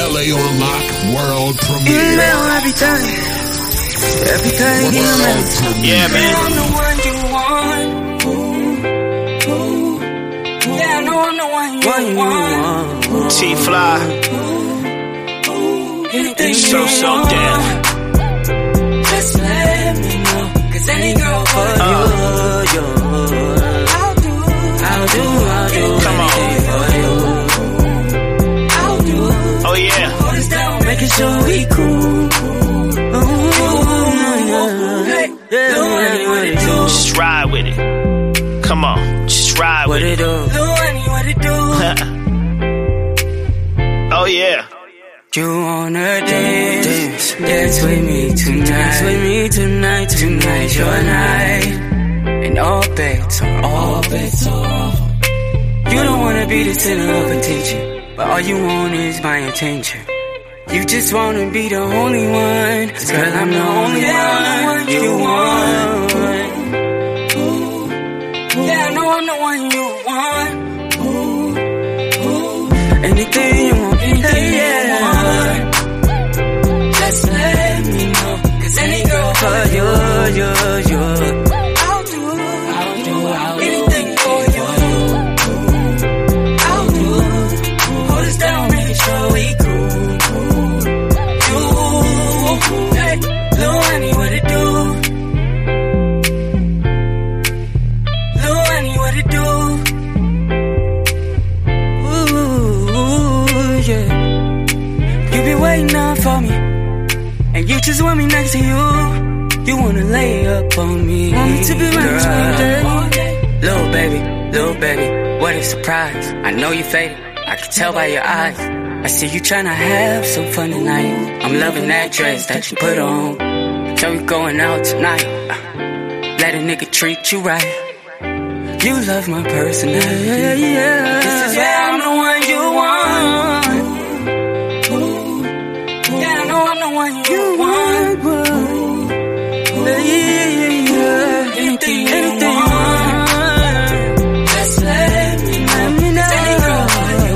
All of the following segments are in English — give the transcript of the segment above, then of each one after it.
LA on Lock world premiere. You know every time you get me. Yeah, man. I'm the one you want. Yeah, I know I'm the one you want. T-Fly. Anything So you damn. want, just let me know. 'Cause any girl for you, I'll do Come on. anything for you. I'll do. Oh yeah. Hold us down, making sure we cool. Hey, do what it do. Just ride with it. Come on. Just ride with it. Do what it do. Oh yeah. You wanna dance with me tonight. Tonight's your night, and all bets are off. You don't wanna be the center of attention, but all you want is my attention. You just wanna be the only one, 'cause girl, I'm the only one you want. Yeah, I know I'm the one you want. Anything you want, anything you want. Just let me know, 'cause any girl for you. I'll do anything for you. I'll do. Hold us down, making sure we cool. Hey, Lil Annie, what it do? Lil Annie, what it do? Yeah. You be waiting up for me, and you just want me next to you. You wanna lay up on me, want me to be right all day. Little baby, what a surprise. I know you faded, I can tell by your eyes. I see you tryna have some fun tonight. I'm loving that dress that you put on. So we going out tonight. Let a nigga treat you right. You love my personality. This is where I'm the one you want. Yeah, I know I'm the one you want. Anything you want, just let me know. Any girl for you,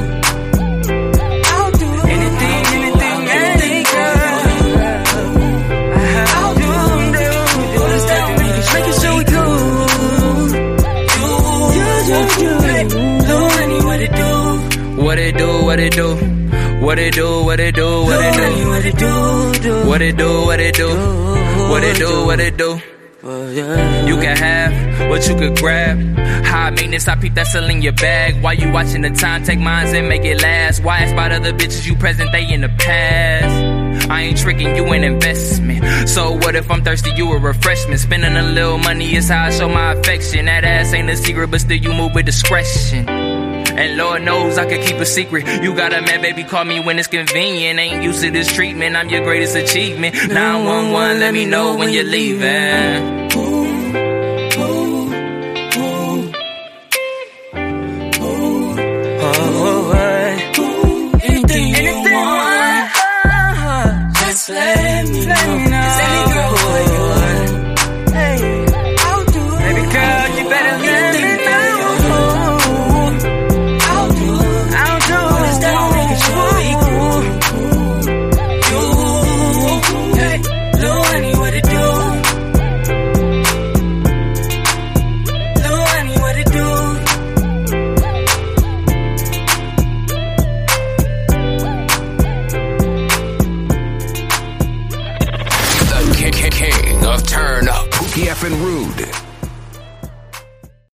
I'll do anything, any girl. I'll do. Hold us down, make it so we cool. Hey, Lil Annie, what it do? What it do? What it do? What it do? What it do? What it do? What it do? What it do? You can have what you could grab. High maintenance, I peep that still in your bag. While you watching the time, take mines and make it last. Why ask about other bitches you present, they in the past? I ain't tricking you an investment. So what if I'm thirsty, you a refreshment? Spending a little money is how I show my affection. That ass ain't a secret, but still you move with discretion. And Lord knows I could keep a secret. You got a man, baby, call me when it's convenient. Ain't used to this treatment, I'm your greatest achievement. 911, let me know when you're leaving. Anything you want, just let me know. 'Cause any girl for you, I'll do. Baby girl, you better let me know. I'll do. Hold us down, making sure we cool. Hey, Lil Annie, what it do? Lil Annie, what it do? The king of turn up. Pookie F and Rude.